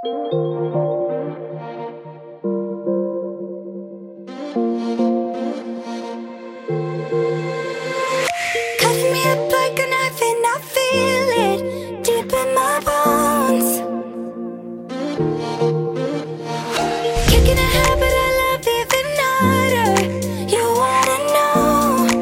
Cutting me up like a knife and I feel it deep in my bones. Kicking a habit I love even harder. You wanna know?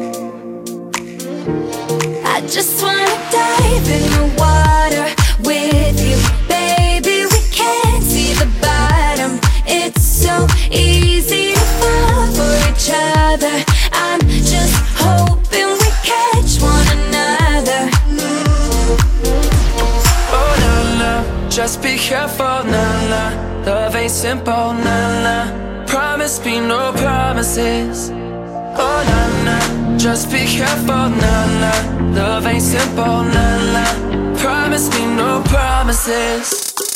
I just wanna dive in the water with you, baby. We can't see the bottom. It's so easy to fall for each other. I'm just hoping we catch one another. Oh na na, just be careful, na na. Love ain't simple, na na. Promise me no promises. Oh na na, just be careful, na na. Love ain't simple, na na. Promise me no promises.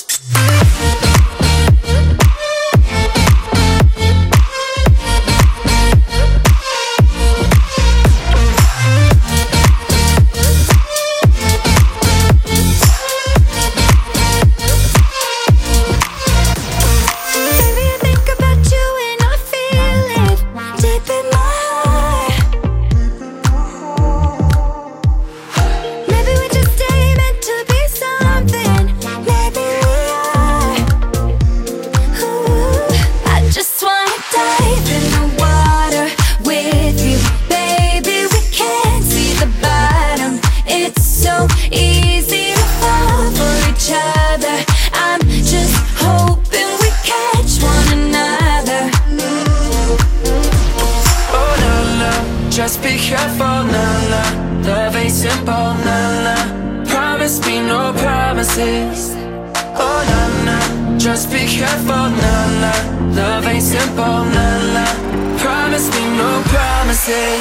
Easy to fall for each other. I'm just hoping we catch one another. Oh na na, just be careful, na na. Love ain't simple, na na. Promise me no promises. Oh na na, just be careful, na na. Love ain't simple, na na. Promise me no promises.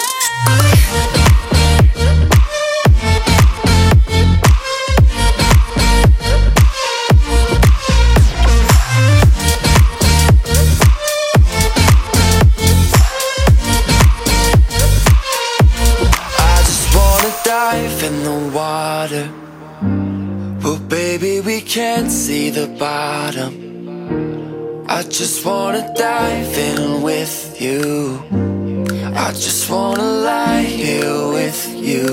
In the water, but baby we can't see the bottom. I just wanna dive in with you. I just wanna lie here with you.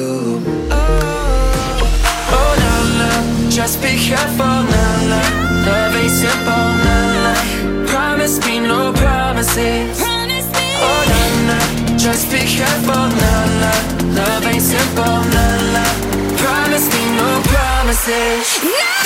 Oh na na, just be careful, na na. Love ain't simple, na na. Promise me no promises. Oh na na, just be careful, na na. Love ain't simple, na na. Promise me no promises.